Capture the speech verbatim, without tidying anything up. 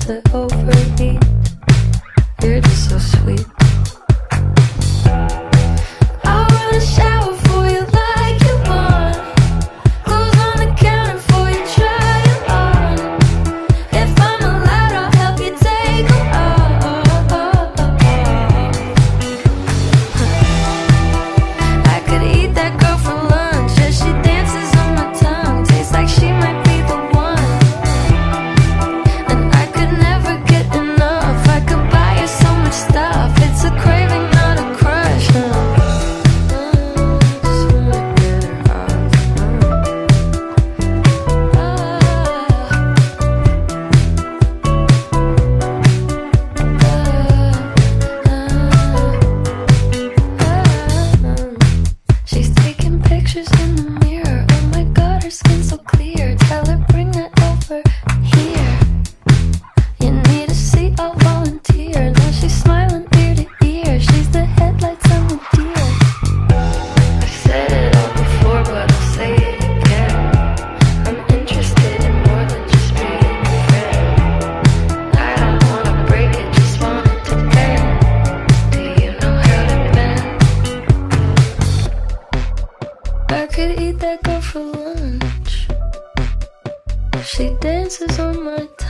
to overeat. You're just so sweet. I wanna shower for you like you want. Clothes on the counter for you, try it on. If I'm allowed, I'll help you take them off. I could eat that girl for lunch as she dances on my tongue. Tastes like she might be the one. And I could never get enough. I could buy her so much stuff. It's a craving, not a crush. Uh, just wanna get her off. She's taking pictures in the mirror. Oh my god, her skin's so clear. Tell her bring that over here. You need a seat, I'll volunteer. Now she's smiling ear to ear. She's the headlights on the deer. I've said it all before, but I'll say it again. I'm interested in more than just being a friend. I don't wanna break it, just want it to end. Do you know how to bend? I could eat that girl for lunch. She dances on my tongue.